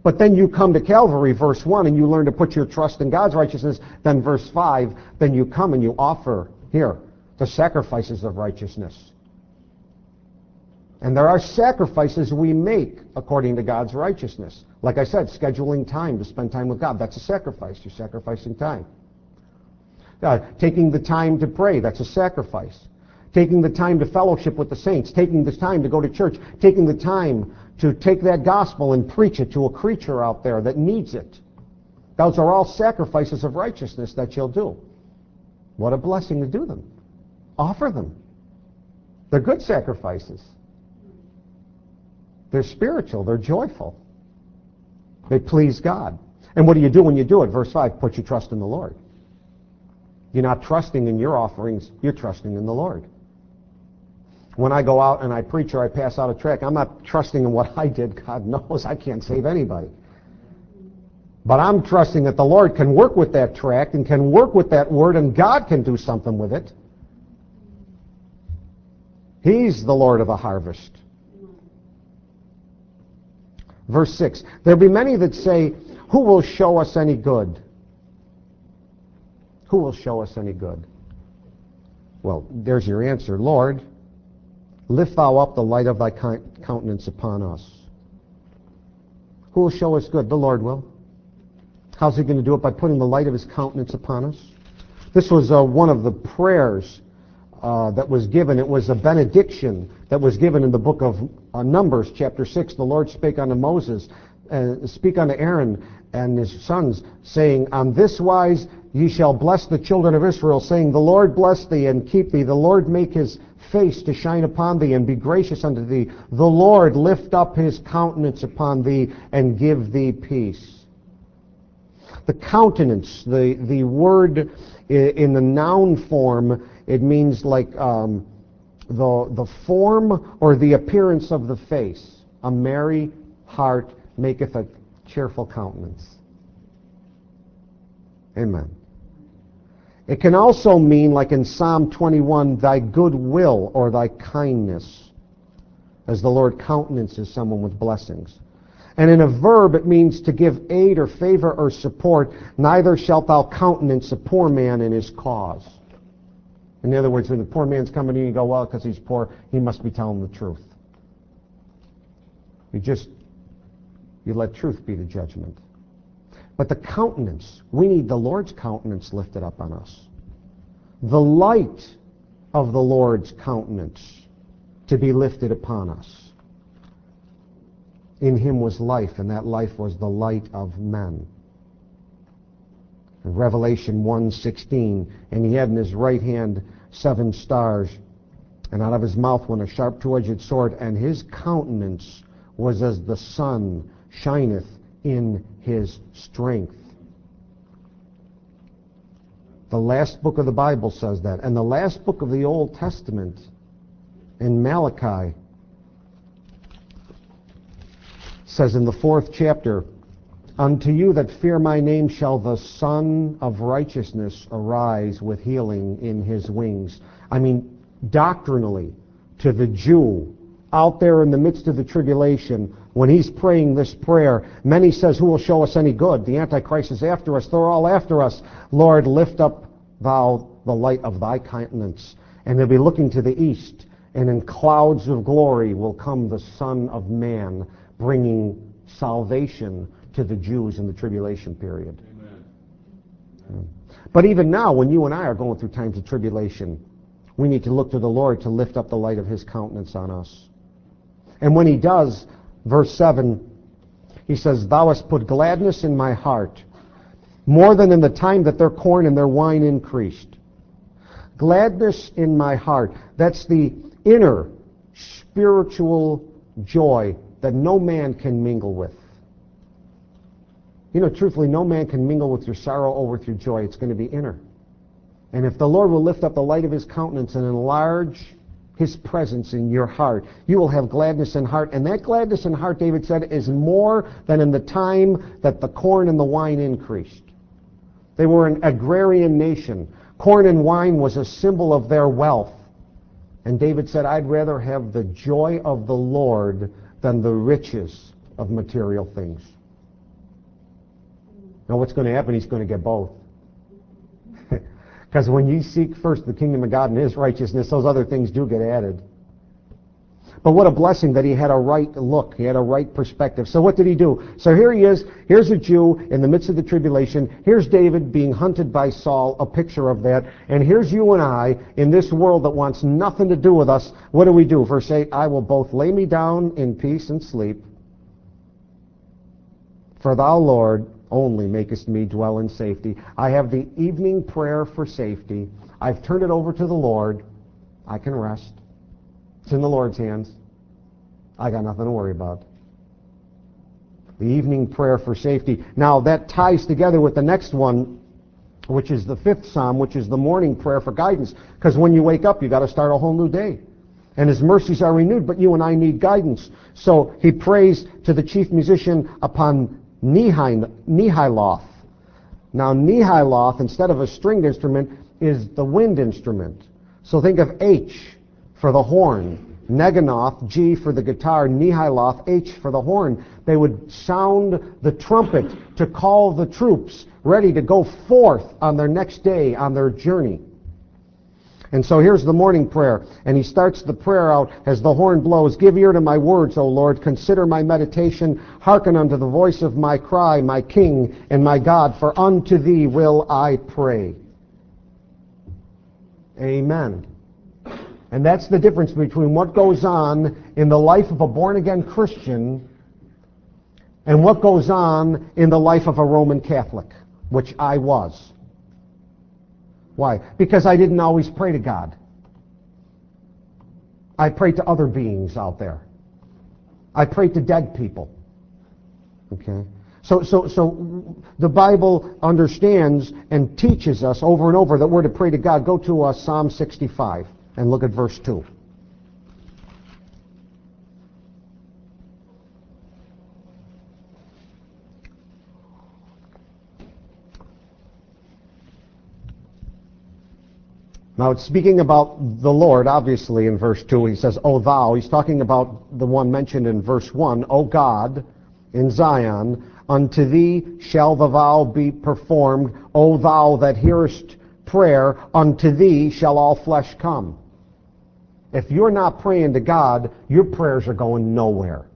Speaker 1: But then you come to Calvary, verse one, and you learn to put your trust in God's righteousness. Then verse five, then you come and you offer here the sacrifices of righteousness. And there are sacrifices we make according to God's righteousness. Like I said, scheduling time to spend time with God, that's a sacrifice. You're sacrificing time. Uh, taking the time to pray, that's a sacrifice. Taking the time to fellowship with the saints, taking the time to go to church, taking the time to take that gospel and preach it to a creature out there that needs it. Those are all sacrifices of righteousness that you'll do. What a blessing to do them. Offer them. They're good sacrifices. They're spiritual. They're joyful. They please God. And what do you do when you do it? Verse five, put your trust in the Lord. You're not trusting in your offerings. You're trusting in the Lord. When I go out and I preach or I pass out a tract, I'm not trusting in what I did. God knows I can't save anybody. But I'm trusting that the Lord can work with that tract and can work with that word, and God can do something with it. He's the Lord of the harvest. Verse six, there be many that say, who will show us any good? Who will show us any good? Well, there's your answer. Lord, lift thou up the light of thy countenance upon us. Who will show us good? The Lord will. How's he going to do it? By putting the light of his countenance upon us. This was uh, one of the prayers uh, that was given. It was a benediction that was given in the book of uh, Numbers, chapter six. The Lord spake unto Moses, uh, speak unto Aaron and his sons, saying, on this wise ye shall bless the children of Israel, saying, the Lord bless thee and keep thee. The Lord make his face to shine upon thee and be gracious unto thee. The Lord lift up his countenance upon thee and give thee peace. The countenance, the, the word in the noun form, it means like um, the, the form or the appearance of the face. A merry heart maketh a cheerful countenance. Amen. It can also mean, like in Psalm twenty-one, thy good will or thy kindness, as the Lord countenances someone with blessings. And in a verb, it means to give aid or favor or support. Neither shalt thou countenance a poor man in his cause. In other words, when the poor man's coming to you, you go, well, because he's poor, he must be telling the truth. You just, you let truth be the judgment. But the countenance, we need the Lord's countenance lifted up on us. The light of the Lord's countenance to be lifted upon us. In him was life, and that life was the light of men. In Revelation one sixteen, and he had in his right hand seven stars, and out of his mouth went a sharp two-edged sword, and his countenance was as the sun shineth in his strength. The last book of the Bible says that. And the last book of the Old Testament, in Malachi, says in the fourth chapter, unto you that fear my name shall the Son of Righteousness arise with healing in his wings. I mean, doctrinally, to the Jew, out there in the midst of the tribulation, when he's praying this prayer, many says, who will show us any good? The Antichrist is after us. They're all after us. Lord, lift up thou the light of thy countenance. And they'll be looking to the east, and in clouds of glory will come the Son of Man, bringing salvation to the Jews in the tribulation period. Amen. But even now, when you and I are going through times of tribulation, we need to look to the Lord to lift up the light of his countenance on us. And when he does, verse seven, he says, thou hast put gladness in my heart, more than in the time that their corn and their wine increased. Gladness in my heart. That's the inner spiritual joy that no man can mingle with. You know, truthfully, no man can mingle with your sorrow or with your joy. It's going to be inner. And if the Lord will lift up the light of his countenance and enlarge his presence in your heart, you will have gladness in heart. And that gladness in heart, David said, is more than in the time that the corn and the wine increased. They were an agrarian nation. Corn and wine was a symbol of their wealth. And David said, I'd rather have the joy of the Lord than the riches of material things. Now what's going to happen? He's going to get both. Because when you seek first the kingdom of God and His righteousness, those other things do get added. But what a blessing that he had a right look. He had a right perspective. So what did he do? So here he is. Here's a Jew in the midst of the tribulation. Here's David being hunted by Saul, a picture of that. And here's you and I in this world that wants nothing to do with us. What do we do? Verse eight, I will both lay me down in peace and sleep. For thou, Lord, only makest me dwell in safety. I have the evening prayer for safety. I've turned it over to the Lord. I can rest. It's in the Lord's hands. I got nothing to worry about. The evening prayer for safety. Now that ties together with the next one, which is the fifth psalm, which is the morning prayer for guidance. Because when you wake up, you got to start a whole new day. And His mercies are renewed, but you and I need guidance. So he prays to the chief musician upon Nehiloth. Now Nehiloth, instead of a stringed instrument, is the wind instrument. So think of H for the horn, Neganoth, G for the guitar, Nehiloth, H for the horn. They would sound the trumpet to call the troops ready to go forth on their next day, on their journey. And so here's the morning prayer. And he starts the prayer out as the horn blows. Give ear to my words, O Lord. Consider my meditation. Hearken unto the voice of my cry, my King and my God. For unto thee will I pray. Amen. And that's the difference between what goes on in the life of a born-again Christian and what goes on in the life of a Roman Catholic, which I was. Why? Because I didn't always pray to God. I prayed to other beings out there. I prayed to dead people. Okay? So, so, so the Bible understands and teaches us over and over that we're to pray to God. Go to uh, Psalm sixty-five and look at verse two. Now it's speaking about the Lord, obviously, in verse two. He says, O thou. He's talking about the one mentioned in verse one. O God, in Zion, unto thee shall the vow be performed. O thou that hearest prayer, unto thee shall all flesh come. If you're not praying to God, your prayers are going nowhere.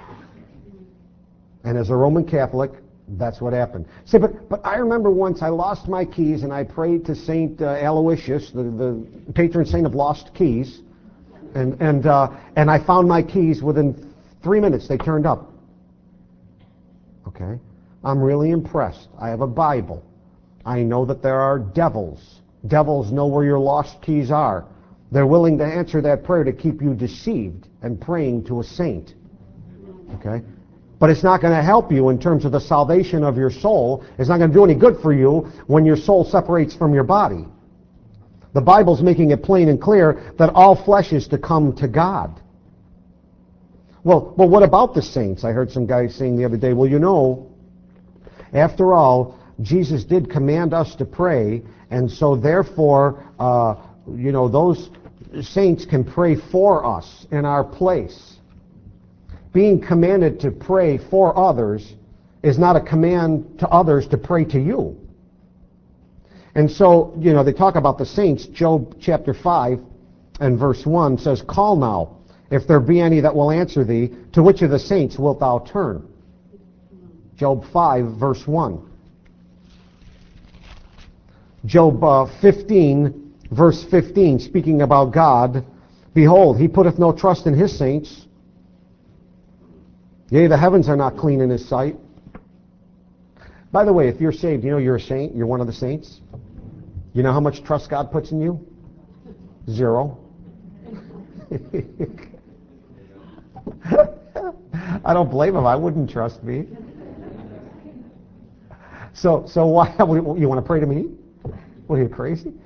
Speaker 1: And as a Roman Catholic, that's what happened. Say, but but I remember once I lost my keys and I prayed to Saint uh, Aloysius, the, the patron saint of lost keys, and and uh, and I found my keys within three minutes. They turned up. Okay, I'm really impressed. I have a Bible. I know that there are devils. Devils know where your lost keys are. They're willing to answer that prayer to keep you deceived and praying to a saint. Okay. But it's not going to help you in terms of the salvation of your soul. It's not going to do any good for you when your soul separates from your body. The Bible's making it plain and clear that all flesh is to come to God. Well, well, what about the saints? I heard some guys saying the other day, well, you know, after all, Jesus did command us to pray, and so therefore, uh, you know, those saints can pray for us in our place. Being commanded to pray for others is not a command to others to pray to you. And so, you know, they talk about the saints. Job chapter five and verse one says, Call now, if there be any that will answer thee, to which of the saints wilt thou turn? Job five, verse one. Job uh, fifteen, verse fifteen, speaking about God, Behold, he putteth no trust in his saints. Yea, the heavens are not clean in his sight. By the way, if you're saved, you know you're a saint, you're one of the saints. You know how much trust God puts in you? Zero. I don't blame him. I wouldn't trust me. So, so why, you want to pray to me? What, are you crazy?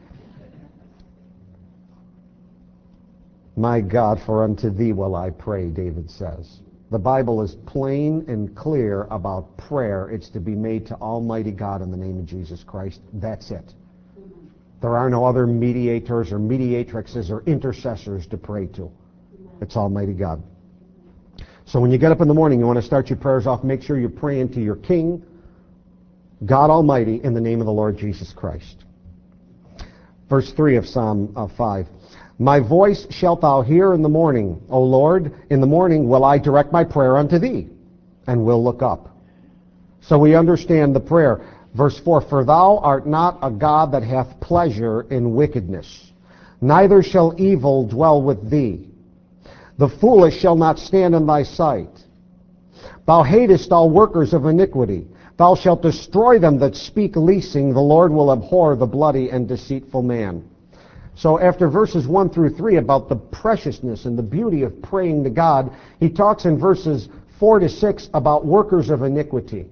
Speaker 1: My God, for unto thee will I pray, David says. The Bible is plain and clear about prayer. It's to be made to Almighty God in the name of Jesus Christ. That's it. There are no other mediators or mediatrixes or intercessors to pray to. It's Almighty God. So when you get up in the morning, you want to start your prayers off, make sure you're praying to your King, God Almighty, in the name of the Lord Jesus Christ. Verse three of Psalm uh, five. My voice shalt thou hear in the morning, O Lord, in the morning will I direct my prayer unto thee, and will look up. So we understand the prayer. Verse four, for thou art not a God that hath pleasure in wickedness, neither shall evil dwell with thee. The foolish shall not stand in thy sight. Thou hatest all workers of iniquity. Thou shalt destroy them that speak leasing. The Lord will abhor the bloody and deceitful man. So after verses one through three about the preciousness and the beauty of praying to God, he talks in verses four to six about workers of iniquity.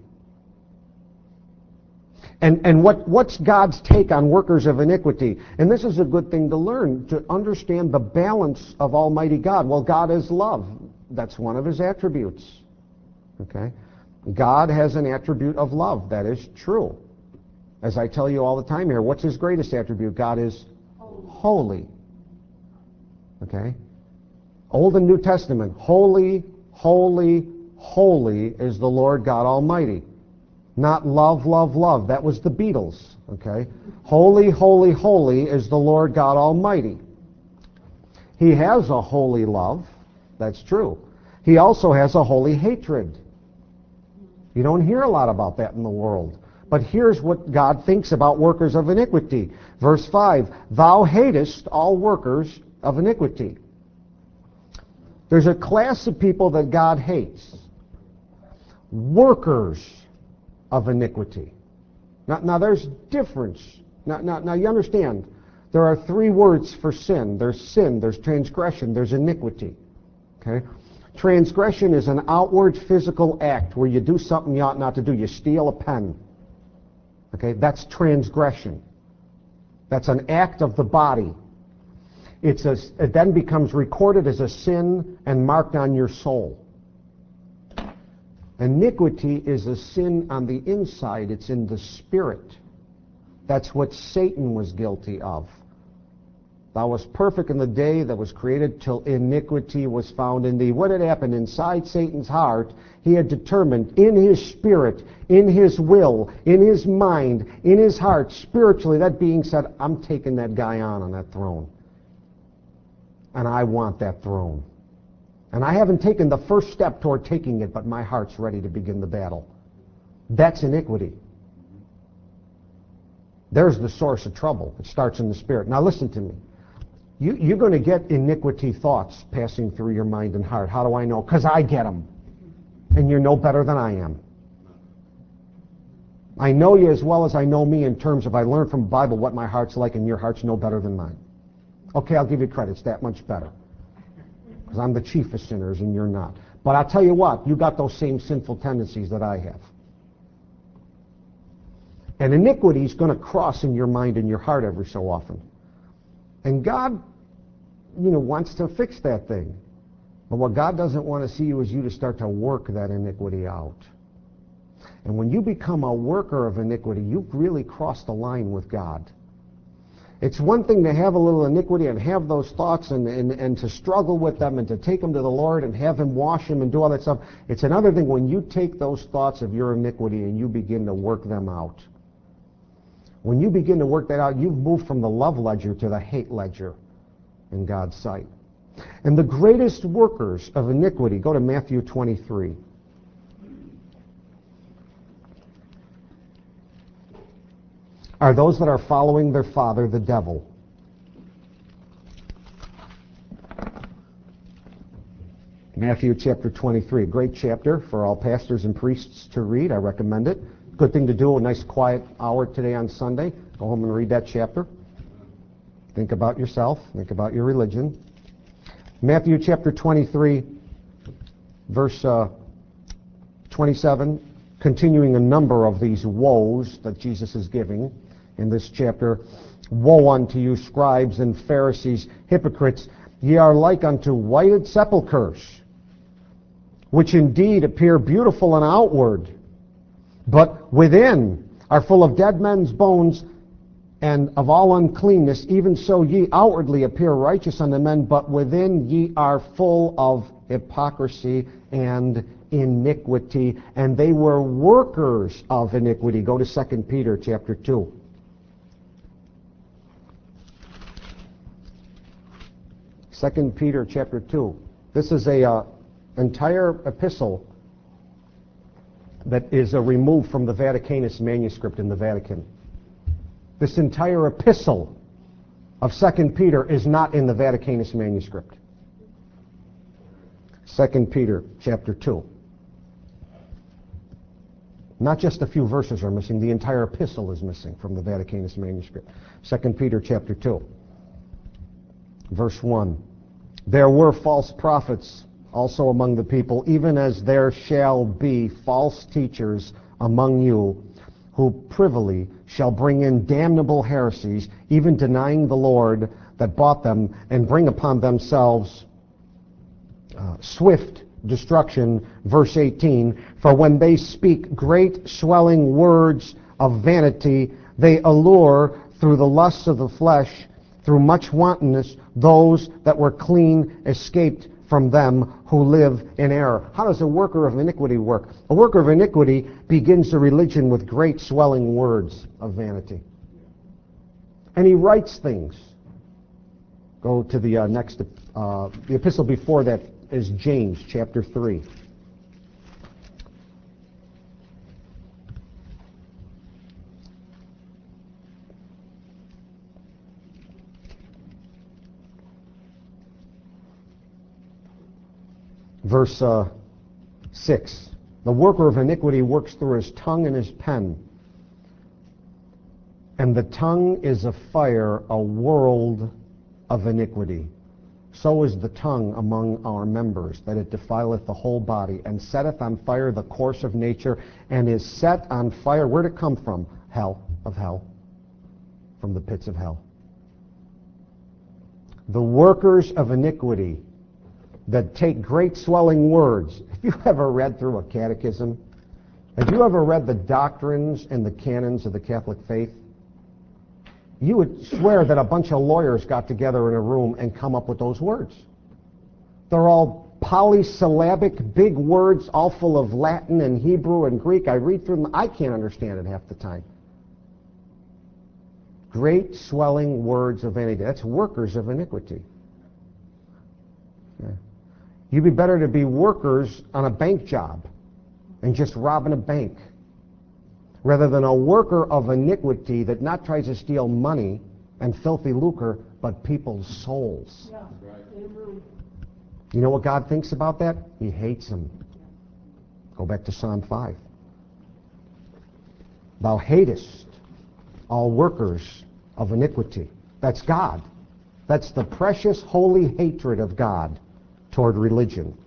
Speaker 1: And, and what, what's God's take on workers of iniquity? And this is a good thing to learn, to understand the balance of Almighty God. Well, God is love. That's one of his attributes. Okay? God has an attribute of love. That is true. As I tell you all the time here, what's his greatest attribute? God is holy. Okay? Old and New Testament. Holy, holy, holy is the Lord God Almighty. Not love, love, love. That was the Beatles. Okay? Holy, holy, holy is the Lord God Almighty. He has a holy love. That's true. He also has a holy hatred. You don't hear a lot about that in the world. But here's what God thinks about workers of iniquity. Verse five, thou hatest all workers of iniquity. There's a class of people that God hates. Workers of iniquity. Now, now there's difference. Now, now, now you understand, there are three words for sin. There's sin, there's transgression, there's iniquity. Okay? Transgression is an outward physical act where you do something you ought not to do. You steal a pen. Okay? That's transgression. That's an act of the body. It's a, it then becomes recorded as a sin and marked on your soul. Iniquity is a sin on the inside. It's in the spirit. That's what Satan was guilty of. Thou wast perfect in the day that was created till iniquity was found in thee. What had happened inside Satan's heart? He had determined in his spirit, in his will, in his mind, in his heart, spiritually, that being said, I'm taking that guy on on that throne. And I want that throne. And I haven't taken the first step toward taking it, but my heart's ready to begin the battle. That's iniquity. There's the source of trouble. It starts in the spirit. Now listen to me. You, you're going to get iniquity thoughts passing through your mind and heart. How do I know? Because I get them. And you're no better than I am. I know you as well as I know me in terms of I learned from the Bible what my heart's like, and your heart's no better than mine. Okay, I'll give you credit. It's that much better. Because I'm the chief of sinners and you're not. But I'll tell you what, you got those same sinful tendencies that I have. And iniquity is going to cross in your mind and your heart every so often. And God, you know, wants to fix that thing. But what God doesn't want to see you is you to start to work that iniquity out. And when you become a worker of iniquity, you've really crossed the line with God. It's one thing to have a little iniquity and have those thoughts and, and, and to struggle with them and to take them to the Lord and have him wash them and do all that stuff. It's another thing when you take those thoughts of your iniquity and you begin to work them out. When you begin to work that out, you've moved from the love ledger to the hate ledger in God's sight. And the greatest workers of iniquity, go to Matthew twenty-three. Are those that are following their father, the devil. Matthew chapter twenty-three, a great chapter for all pastors and priests to read. I recommend it. Good thing to do, a nice quiet hour today on Sunday. Go home and read that chapter. Think about yourself. Think about your religion. Matthew chapter twenty-three, verse uh, twenty-seven, continuing a number of these woes that Jesus is giving in this chapter. Woe unto you, scribes and Pharisees, hypocrites! Ye are like unto whited sepulchres, which indeed appear beautiful and outward, but within are full of dead men's bones and of all uncleanness, even so ye outwardly appear righteous unto men, but within ye are full of hypocrisy and iniquity. And they were workers of iniquity. Go to Second Peter chapter two. Second Peter chapter two. This is a uh, entire epistle that is uh, removed from the Vaticanus manuscript in the Vatican. This entire epistle of Second Peter is not in the Vaticanus manuscript. Second Peter chapter two. Not just a few verses are missing, the entire epistle is missing from the Vaticanus manuscript. Second Peter chapter two, verse one. There were false prophets also among the people, even as there shall be false teachers among you, who privily shall bring in damnable heresies, even denying the Lord that bought them, and bring upon themselves uh, swift destruction. Verse eighteen, for when they speak great swelling words of vanity, they allure through the lusts of the flesh, through much wantonness, those that were clean escaped from them who live in error. How does a worker of iniquity work? A worker of iniquity begins a religion with great swelling words of vanity. And he writes things. Go to the uh, next, uh, the epistle before that is James chapter three. Verse uh, six. The worker of iniquity works through his tongue and his pen. And the tongue is a fire, a world of iniquity. So is the tongue among our members, that it defileth the whole body, and setteth on fire the course of nature, and is set on fire. Where'd it come from? Hell, of hell. From the pits of hell. The workers of iniquity that take great swelling words. Have you ever read through a catechism? Have you ever read the doctrines and the canons of the Catholic faith? You would swear that a bunch of lawyers got together in a room and come up with those words. They're all polysyllabic, big words, all full of Latin and Hebrew and Greek. I read through them. I can't understand it half the time. Great swelling words of vanity. That's workers of iniquity. Yeah. You'd be better to be workers on a bank job and just robbing a bank, rather than a worker of iniquity that not tries to steal money and filthy lucre, but people's souls. Yeah. Right. You know what God thinks about that? He hates them. Go back to Psalm five. Thou hatest all workers of iniquity. That's God. That's the precious, holy hatred of God toward religion.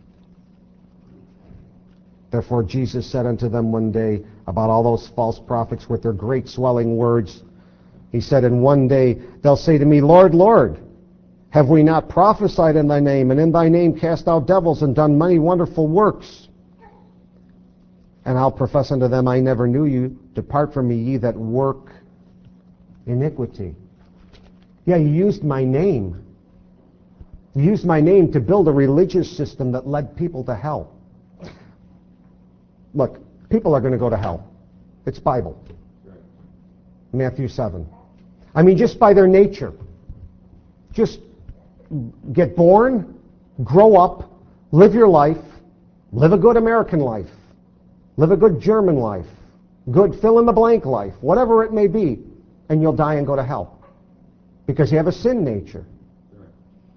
Speaker 1: Therefore Jesus said unto them one day about all those false prophets with their great swelling words, he said, in one day they'll say to me, Lord, Lord, have we not prophesied in thy name, and in thy name cast out devils, and done many wonderful works? And I'll profess unto them, I never knew you. Depart from me, ye that work iniquity. Yeah, you used my name. You used my name to build a religious system that led people to hell. Look, people are going to go to hell. It's Bible. Right. Matthew seven. I mean, just by their nature. Just get born, grow up, live your life, live a good American life, live a good German life, good fill-in-the-blank life, whatever it may be, and you'll die and go to hell. Because you have a sin nature. Right.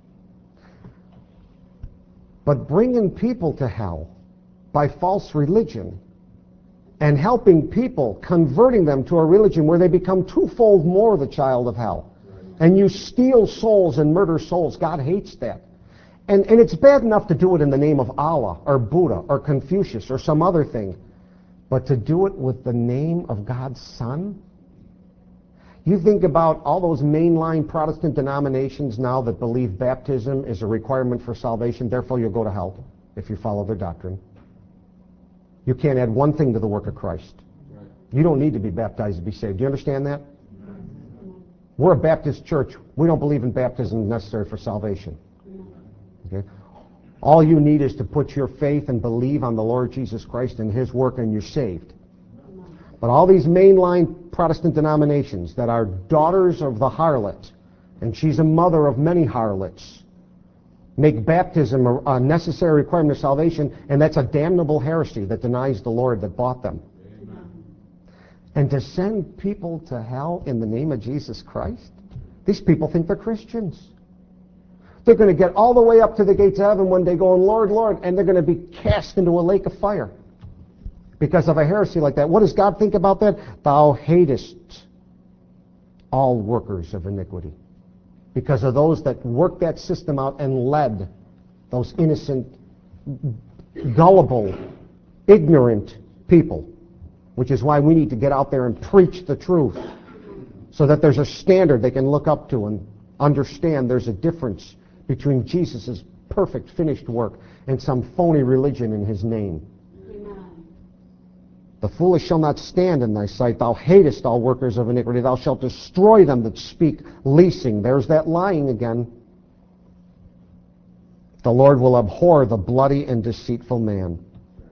Speaker 1: But bringing people to hell by false religion and helping people, converting them to a religion where they become twofold more the child of hell. Right. And you steal souls and murder souls. God hates that. And, and it's bad enough to do it in the name of Allah or Buddha or Confucius or some other thing. But to do it with the name of God's Son? You think about all those mainline Protestant denominations now that believe baptism is a requirement for salvation, therefore you'll go to hell if you follow their doctrine. You can't add one thing to the work of Christ. Right. You don't need to be baptized to be saved. Do you understand that? We're a Baptist church. We don't believe in baptism necessary for salvation. Okay? All you need is to put your faith and believe on the Lord Jesus Christ and His work, and you're saved. But all these mainline Protestant denominations that are daughters of the harlot, and she's a mother of many harlots, make baptism a, a necessary requirement of salvation, and that's a damnable heresy that denies the Lord that bought them. Amen. And to send people to hell in the name of Jesus Christ? These people think they're Christians. They're going to get all the way up to the gates of heaven one day going, Lord, Lord, and they're going to be cast into a lake of fire because of a heresy like that. What does God think about that? Thou hatest all workers of iniquity. Because of those that worked that system out and led those innocent, gullible, ignorant people. Which is why we need to get out there and preach the truth. So that there's a standard they can look up to and understand there's a difference between Jesus' perfect finished work and some phony religion in His name. Amen. The foolish shall not stand in thy sight. Thou hatest all workers of iniquity. Thou shalt destroy them that speak leasing. There's that lying again. The Lord will abhor the bloody and deceitful man.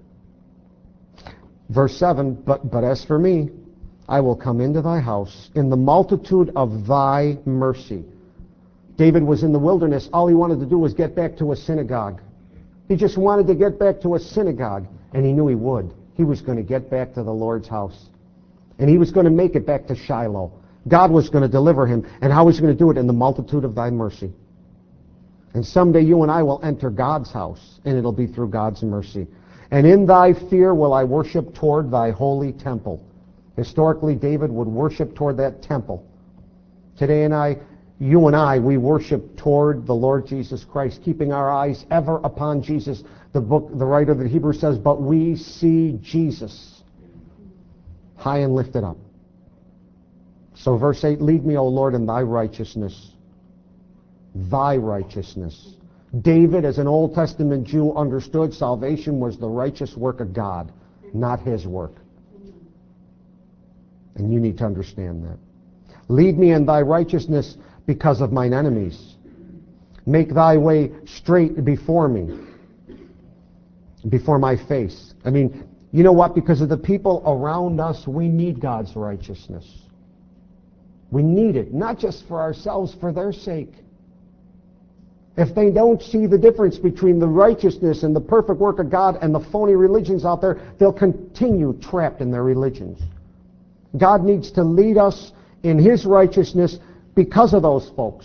Speaker 1: Verse seven, but, but as for me, I will come into thy house in the multitude of thy mercy. David was in the wilderness. All he wanted to do was get back to a synagogue. He just wanted to get back to a synagogue, and he knew he would. He was going to get back to the Lord's house. And he was going to make it back to Shiloh. God was going to deliver him. And how was he going to do it? In the multitude of thy mercy. And someday you and I will enter God's house, and it'll be through God's mercy. And in thy fear will I worship toward thy holy temple. Historically, David would worship toward that temple. Today and I, you and I, we worship toward the Lord Jesus Christ, keeping our eyes ever upon Jesus. The book, the writer of the Hebrews says, but we see Jesus high and lifted up. So verse eight, lead me, O Lord, in thy righteousness. Thy righteousness. David, as an Old Testament Jew, understood salvation was the righteous work of God, not his work. And you need to understand that. Lead me in thy righteousness because of mine enemies. Make thy way straight before me, before my face. I mean, you know what? Because of the people around us, we need God's righteousness. We need it, not just for ourselves, for their sake. If they don't see the difference between the righteousness and the perfect work of God and the phony religions out there, they'll continue trapped in their religions. God needs to lead us in His righteousness because of those folks,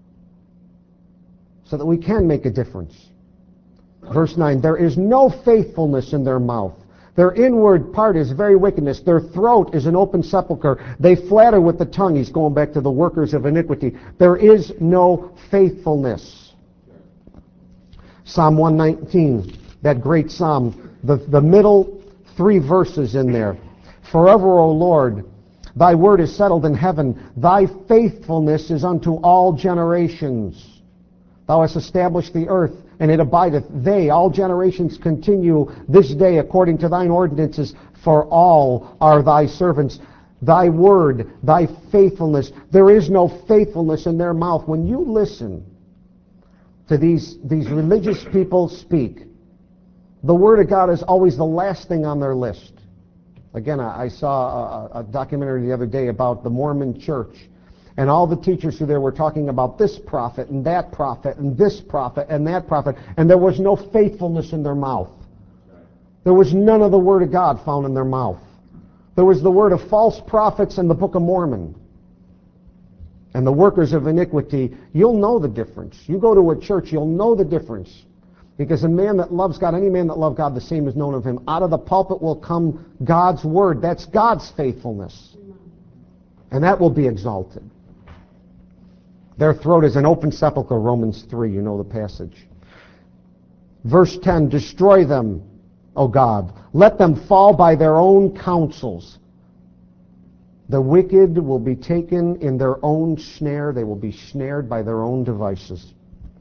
Speaker 1: so that we can make a difference. Verse nine, there is no faithfulness in their mouth. Their inward part is very wickedness. Their throat is an open sepulchre. They flatter with the tongue. He's going back to the workers of iniquity. There is no faithfulness. Psalm one nineteen, that great psalm, the, the middle three verses in there. Forever, O Lord, thy word is settled in heaven. Thy faithfulness is unto all generations. Thou hast established the earth, and it abideth. They, all generations, continue this day according to thine ordinances, for all are thy servants. Thy word, thy faithfulness. There is no faithfulness in their mouth. When you listen to these, these religious people speak, the Word of God is always the last thing on their list. Again, I, I saw a, a documentary the other day about the Mormon church, and all the teachers who there were talking about this prophet and that prophet and this prophet and that prophet, and there was no faithfulness in their mouth. There was none of the Word of God found in their mouth. There was the word of false prophets in the Book of Mormon. And the workers of iniquity, you'll know the difference. You go to a church, you'll know the difference. Because a man that loves God, any man that loves God, the same is known of him. Out of the pulpit will come God's word. That's God's faithfulness. And that will be exalted. Their throat is an open sepulchre, Romans three, you know the passage. Verse ten, destroy them, O God. Let them fall by their own counsels. The wicked will be taken in their own snare. They will be snared by their own devices.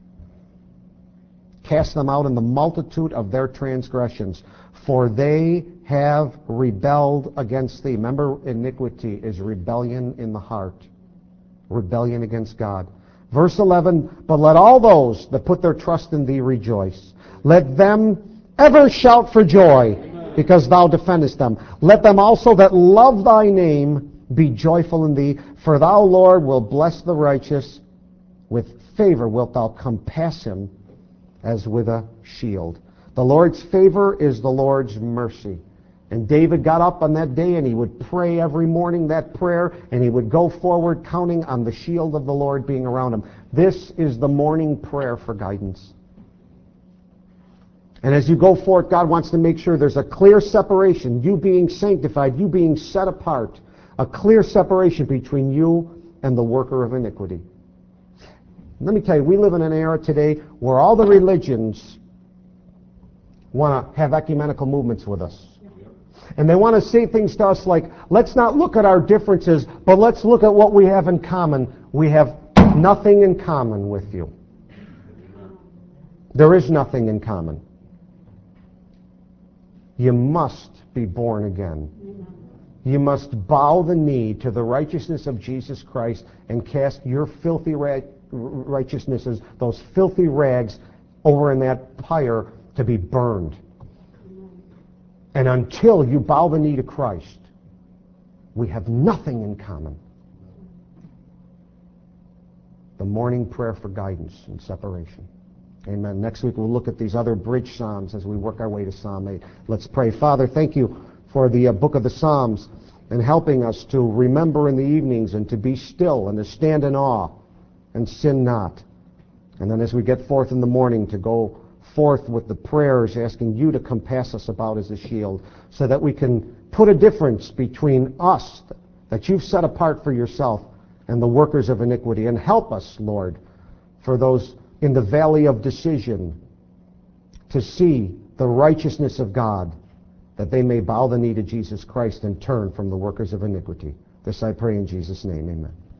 Speaker 1: Cast them out in the multitude of their transgressions, for they have rebelled against thee. Remember, iniquity is rebellion in the heart. rebellion against God. Verse eleven, but let all those that put their trust in thee rejoice. Let them ever shout for joy, because thou defendest them. Let them also that love thy name be joyful in thee, for thou, Lord, wilt bless the righteous. With favor wilt thou compass him as with a shield. The Lord's favor is the Lord's mercy. And David got up on that day and he would pray every morning that prayer, and he would go forward counting on the shield of the Lord being around him. This is the morning prayer for guidance. And as you go forth, God wants to make sure there's a clear separation, you being sanctified, you being set apart, a clear separation between you and the worker of iniquity. Let me tell you, we live in an era today where all the religions want to have ecumenical movements with us. And they want to say things to us like, let's not look at our differences, but let's look at what we have in common. We have nothing in common with you. There is nothing in common. You must be born again. You must bow the knee to the righteousness of Jesus Christ and cast your filthy ra- righteousnesses, those filthy rags, over in that fire to be burned. And until you bow the knee to Christ, we have nothing in common. The morning prayer for guidance and separation. Amen. Next week we'll look at these other bridge psalms as we work our way to Psalm eight. Let's pray. Father, thank you for the uh, book of the Psalms and helping us to remember in the evenings and to be still and to stand in awe and sin not. And then as we get forth in the morning to go forth with the prayers, asking you to compass us about as a shield, so that we can put a difference between us that you've set apart for yourself and the workers of iniquity. And help us, Lord, for those in the valley of decision to see the righteousness of God, that they may bow the knee to Jesus Christ and turn from the workers of iniquity. This I pray in Jesus' name, amen.